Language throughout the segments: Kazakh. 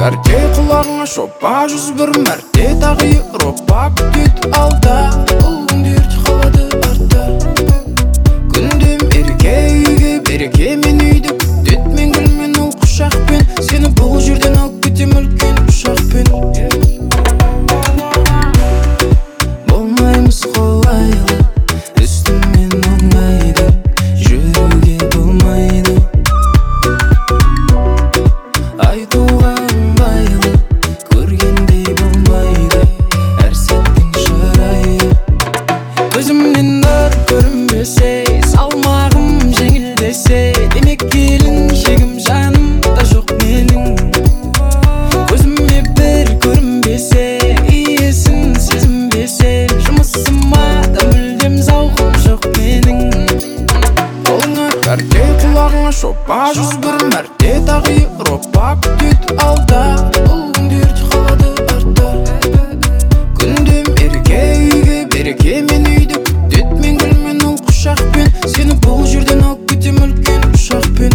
карте құлағыңа шопа 101 мәрте тағы Европа күтет алда. Бұл күндер қалады артта. Күндем ерке үйге береке, мен үйді күтет мен гүлмен ол құшақпен. Сені бұл жерден алып кетем үлкен ұшақпен. Болмаймыз қолайлы, үстіммен оңайды, жүруге болмайды. Айтуға ыңғайлы, көргендей болмайды, әр сәттің шырайы. Көзімнен нұр көрінбесе, салмағым жеңілдесе, демек келін шегім жанымда жоқ менің. Көзіме бір көрінбесе, иесін сезінбесе, жұмысыма да мүлдем зауқым жоқ менің. Қолыңа карте, құлағыңа шопа 101 мәрте тағы Европа күтет алда. Бұл күндер қалады артта. Күндем ерке үйге береке, мен үйді күтет мен гүлмен ол құшақпен. Сені бұл жерден алып кетем үлкен ұшақпен.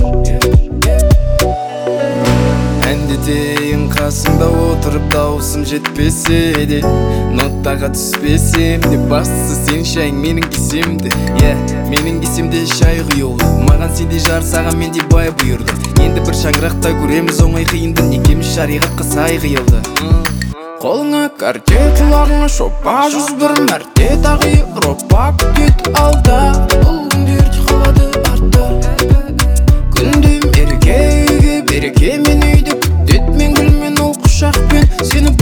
Әндетейін қасымда отырып, дауысым жетпесе де, ноттаға түспесем де, бастысы сен шайың менің кесемді. Менің кесемде шай құйылды, маған сендей жар, саған мендей бай бұйырды. Енді бір шаңырақта көреміз оңай қиынды, екеміз шариғатқа сай қиылды. Қолыңа карте, құлағыңа шопа 101 мәрте тағы Европа күтет алда. Бұл күндер қалады артта. Күндем ерке үйге береке, мен үйді күтет мен гүлмен ол құшақпен. Сені